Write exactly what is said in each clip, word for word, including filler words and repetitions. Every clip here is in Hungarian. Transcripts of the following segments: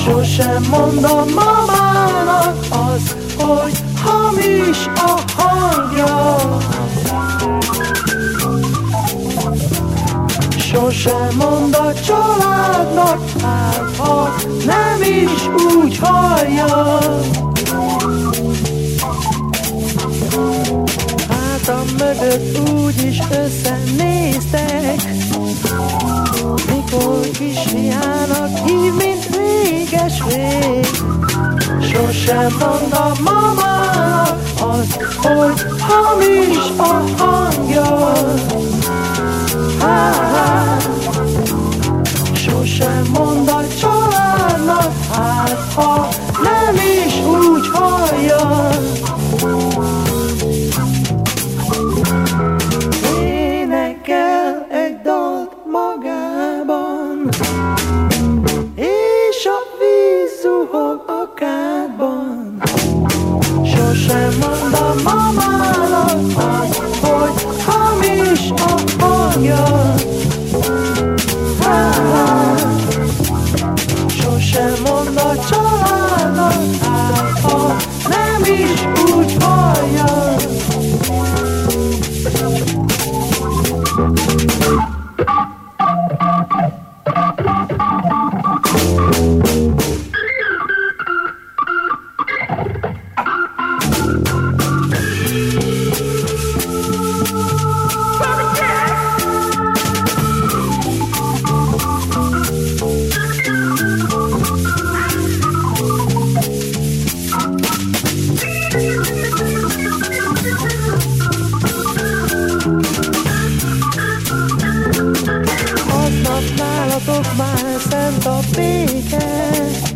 Sosem mondom mamának az, hogy hamis a hangja. Sosem mond a családnak, hát ha nem is úgy hallja. Hátam mögött úgyis összenéztek, mikor kisfiának hív, mint réges-rég. Sosem mond a mamának az, hogy hamis a hangja. Há-há. Sosem mond a családnak, hát ha nem is úgy hallja. Énekel egy dalt magában, és a víz zuhog a kádban. Sosem mond a mamának az, hogy hamis a hangja. Há-há. Sosem mond a családnak, hát ha nem is úgy hallja. Nálatok már szent a béke,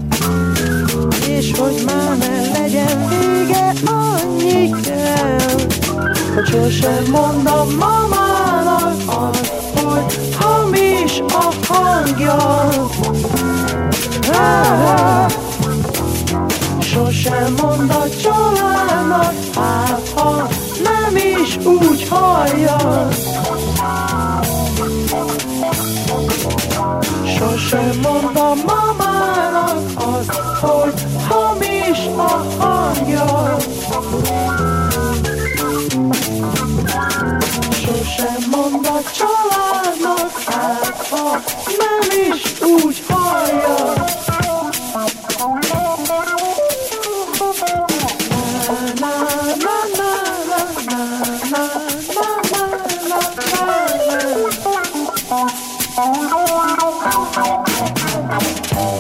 és hogy már ne legyen vége, annyi kell, hogy sosem mond a mamának az, hogy hamis a hangja. Há-há. Sosem mond a családnak, hát ha nem is úgy hallja. Sosem mond a mamának az, hogy hamis a hangja. Sosem mond a családnak, hát ha nem is úgy hallja. Na, na, na, na, na, na, na, na, na.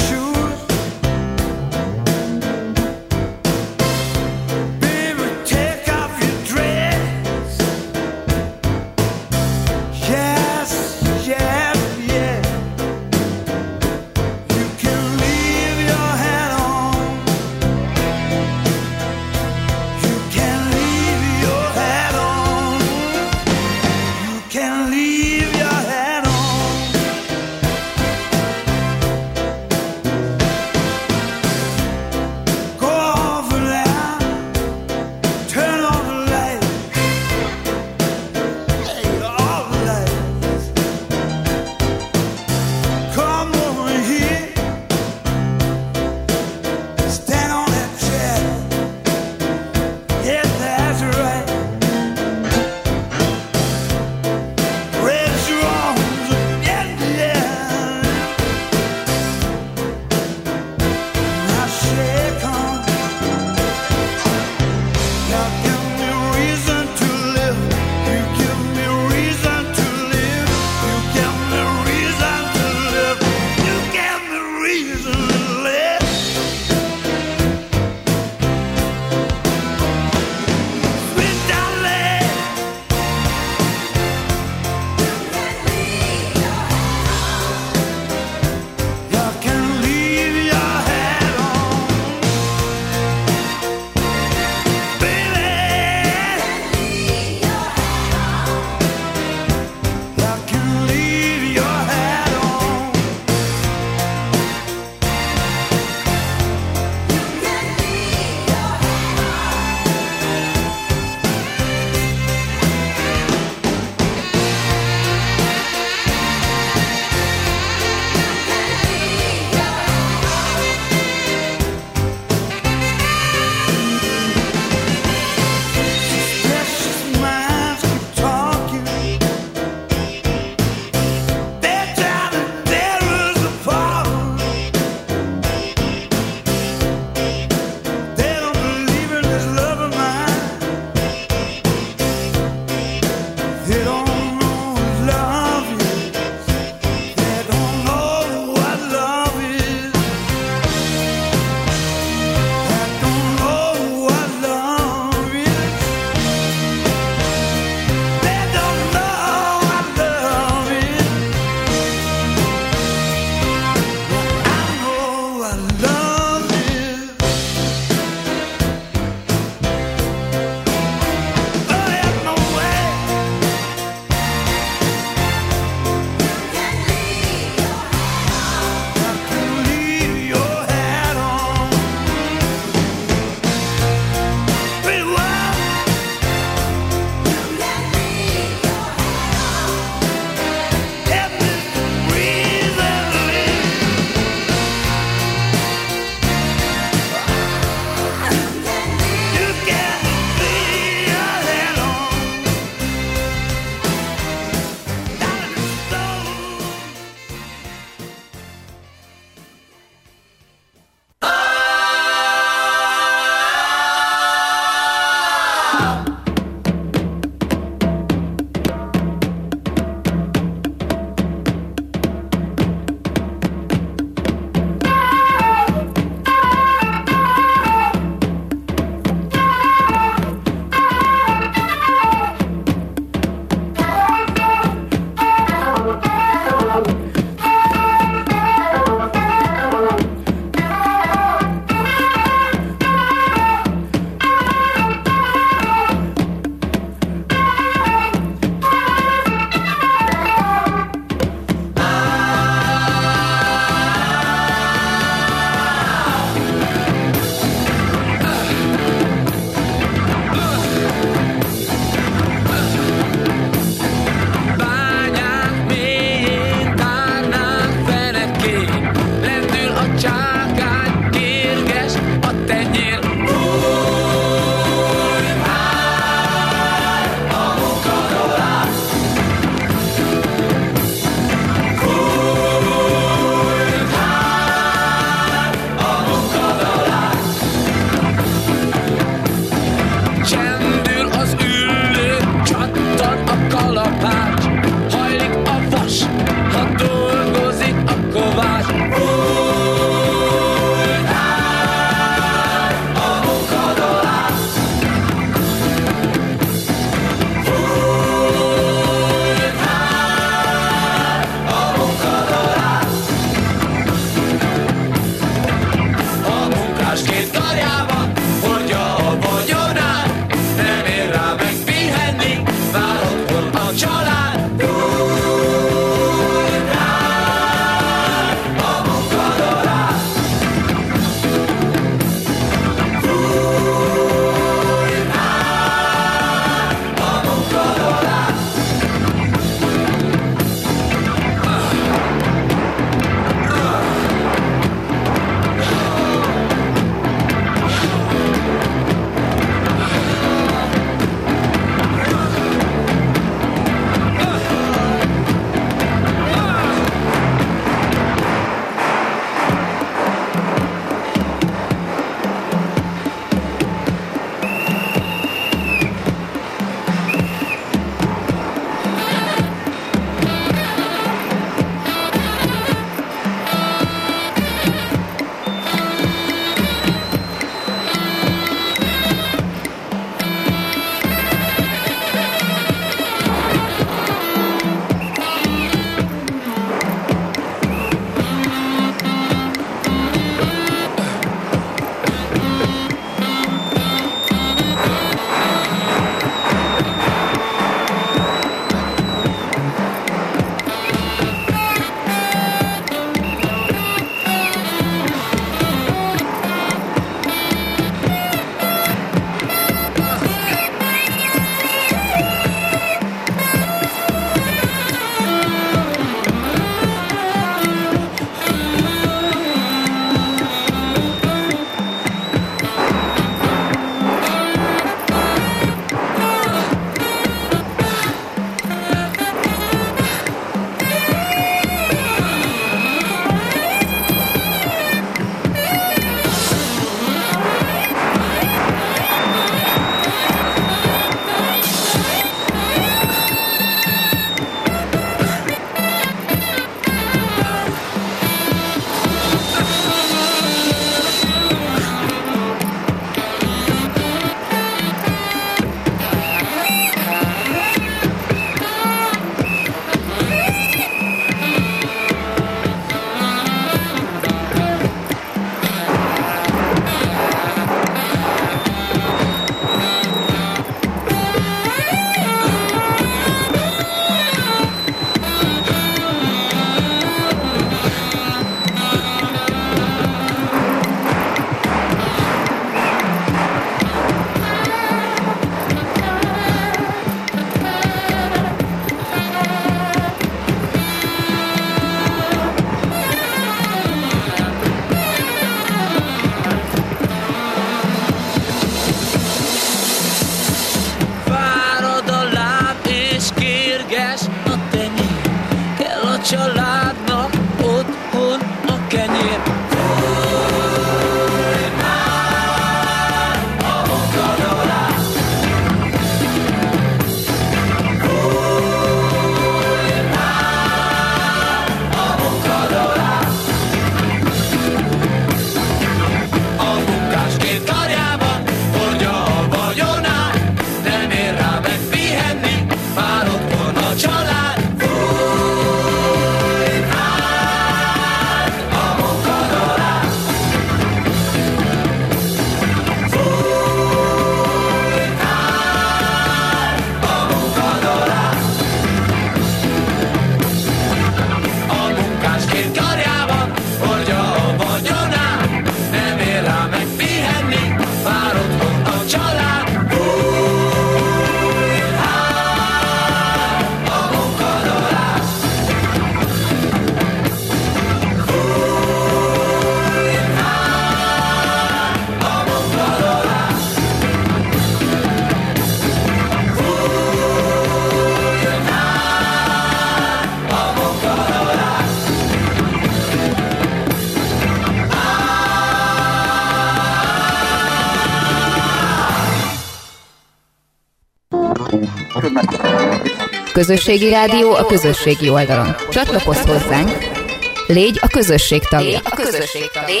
Közösségi rádió a közösségi oldalon. Csatlakozz hozzánk, légy a közösség tagja. A közösség tagja.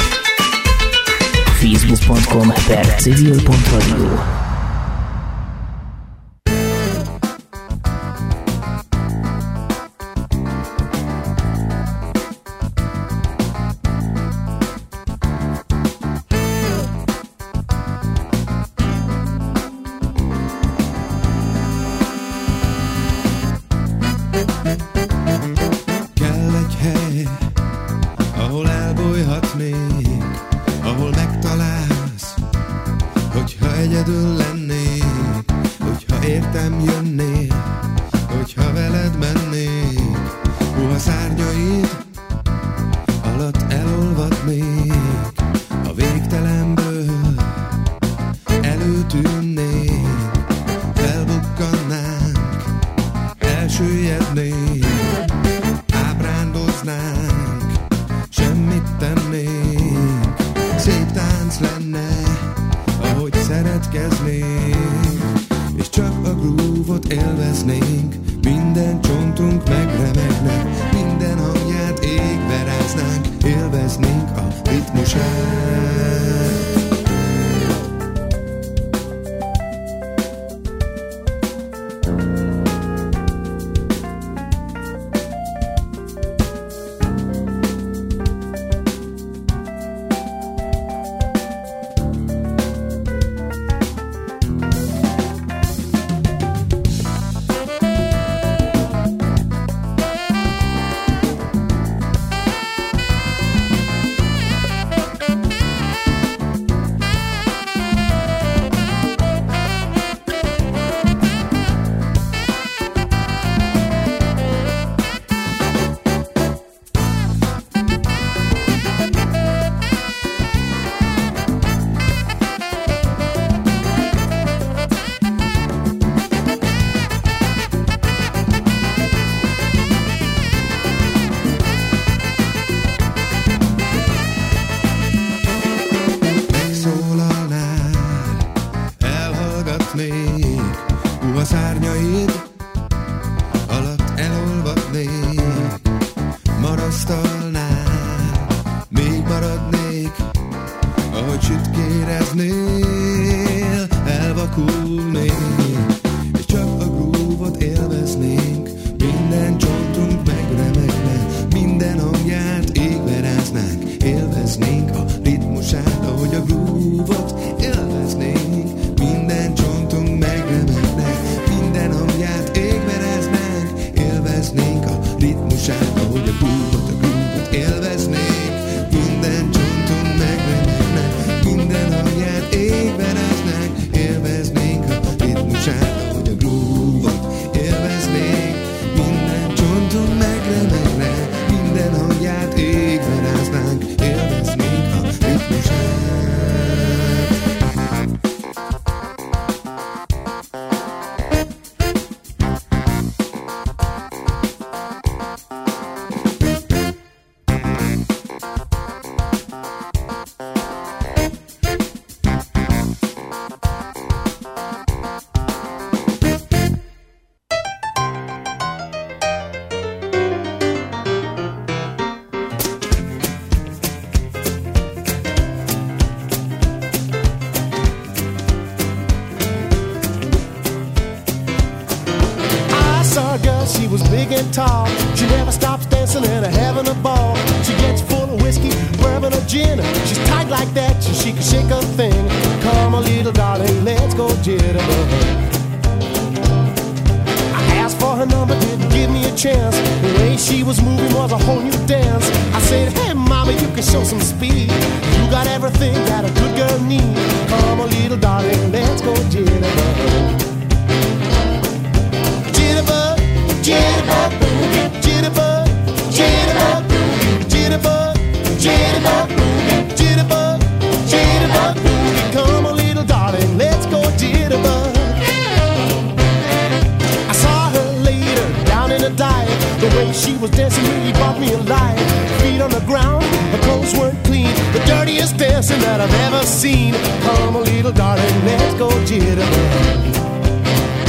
facebook pont com per civil pont radio. Tall. She never stops dancing and having a ball. She gets full of whiskey, bourbon or gin. She's tight like that, so she can shake a thing. Come on, little darling, let's go jitterbug. I asked for her number, didn't give me a chance. The way she was moving was a whole new dance. I said, hey mama, you can show some speed. You got everything that a good girl needs. Come on, little darling, let's go jitterbug. Jitterbug, jitterbug. Jitterbug, jitterbug, jitterbug, jitterbug, jitterbug, jitterbug, come on little darling, let's go jitterbug. I saw her later down in the dive. The way she was dancing really brought me alive. Feet on the ground, her clothes weren't clean. The dirtiest dancing that I've ever seen. Come on little darling, let's go jitterbug.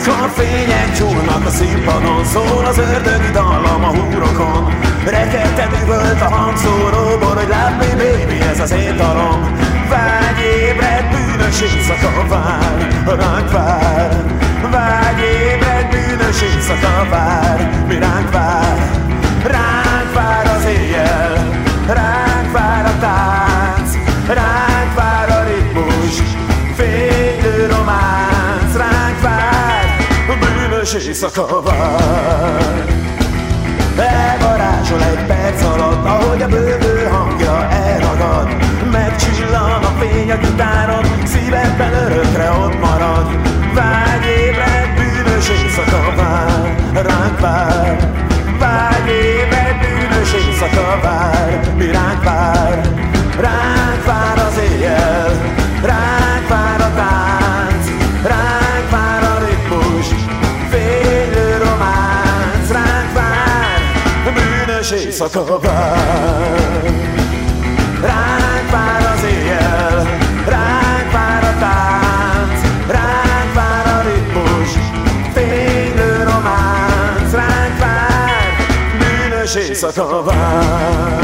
Mikor fények csúlnak a színpadon, szól az ördögi dallam a húrokon. Rekedten üvölt a hangszóróból, hogy látni, baby, ez az én dalom. Vágy ébred, bűnös éjszaka vár, ránk vár. Vágy ébred, bűnös éjszaka vár, mi ránk vár. Ránk vár az éjjel, ránk vár a tánc, ránk vár a ritmus, fénylő románc, ránk vár, bűnös éjszaka vár. Elvarázsol egy perc alatt, ahogy a bővő hangja elragad. Megcsillan a fény a gitáron, szívedben örökre ott marad. Vágy ébred, bűnös éjszaka vár, ránk vár. Vágy ébred, bűnös éjszaka vár, mi ránk vár. Ránk vár az éjjel, ránk vár a tánc, ránk vár a ritmus, fénylő románc, ránk vár, bűnös éjszaka vár. Ránk vár az éjjel, ránk vár a tánc, ránk vár a ritmus, fénylő románc, ránk vár, bűnös éjszaka vár.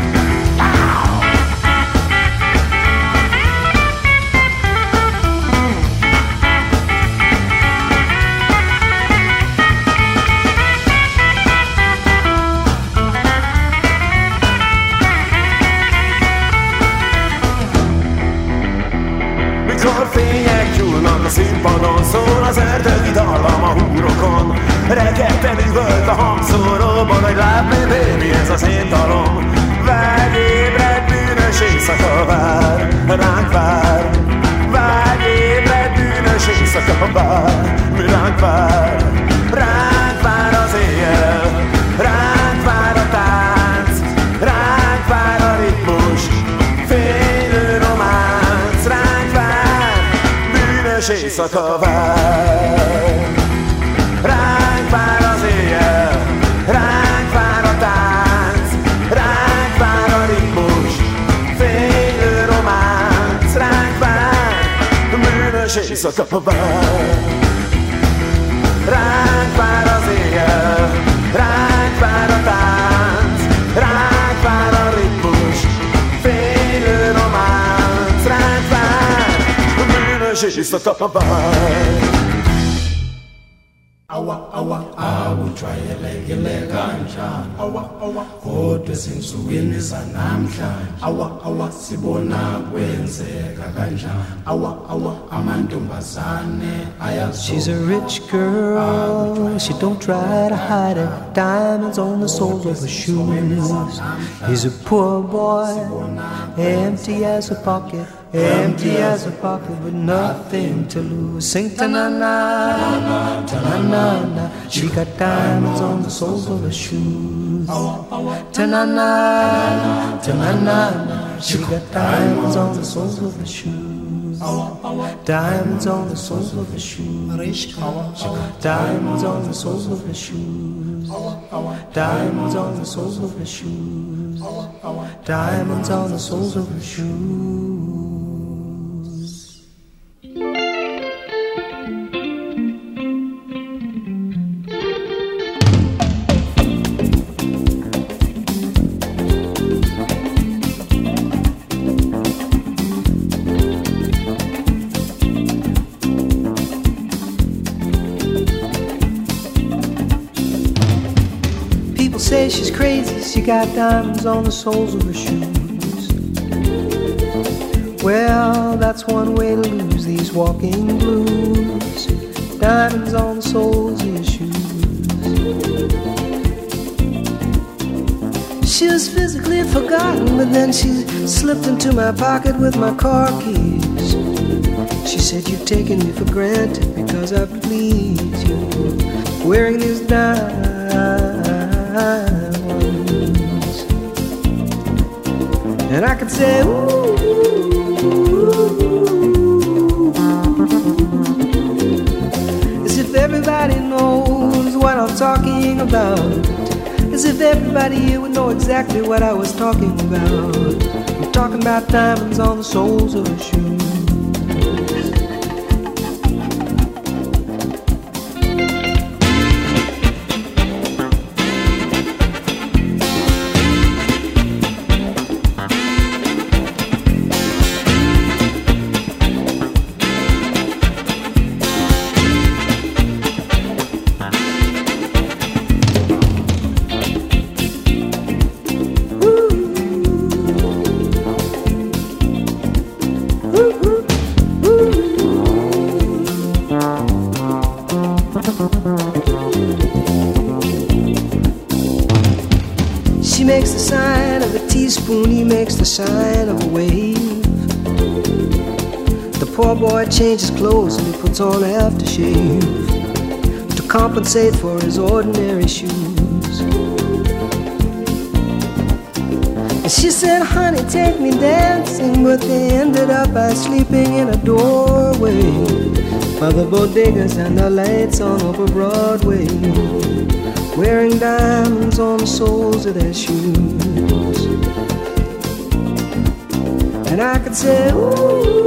Mikor fények gyúlnak a színpadon, szól az ördögi dallam a húrokon. Rekedten üvölt a hangszóróban, hogy látni, baby, ez az én dalom. Vágy ébred, bűnös éjszaka vár, ránk vár. Vágy ébred, bűnös éjszaka vár, mi ránk vár. Ránk vár az éjjel, ránk vár a tánc, ránk vár a ritmus, fénylő románc, ránk vár, bűnös éjszaka vár. Ránk vár az éjjel, ránk vár a tánc, ránk vár a ritmus, fénylő románc, ránk vár, bűnös éjszaka vár. Ránk vár az éjjel, ránk vár a tánc, ránk vár a ritmus, fénylő románc, ránk vár, bűnös éjszaka vár. Awa awa awu jwayelekile kanjani awa awa kodwa sinsukwini zanamhlanje awa awa sibona kwenzeka kanjani awa awa amantombazane ayazo. She's a rich girl, she don't try to hide it. Diamonds on the soles of her shoes. He's a poor boy, empty as a pocket, empty as a pocket with nothing to lose. Sing ta-na-na, ta-na-na. She got diamonds on the soles of her shoes. Ta-na-na, ta-na-na. She got diamonds on the soles of her shoes. Diamonds on the soles of her shoes. Diamonds on the soles of her shoes. Diamonds on the soles of her shoes. Diamonds on the soles of her shoes. Say she's crazy, she got diamonds on the soles of her shoes. Well, that's one way to lose these walking blues. Diamonds on the soles of your shoes. She was physically forgotten, but then she slipped into my pocket with my car keys. She said, you've taken me for granted because I please you, wearing these diamonds. And I could say, ooh, as if everybody knows what I'm talking about, as if everybody here would know exactly what I was talking about. I'm talking about diamonds on the soles of her shoes. She makes the sign of a teaspoon, he makes the sign of a wave. The poor boy changes clothes and he puts on aftershave to compensate for his ordinary shoes. And she said, honey, take me dancing, but they ended up by sleeping in a doorway by the bodegas and the lights on over Broadway, wearing diamonds on the soles of their shoes. And I could say, ooh,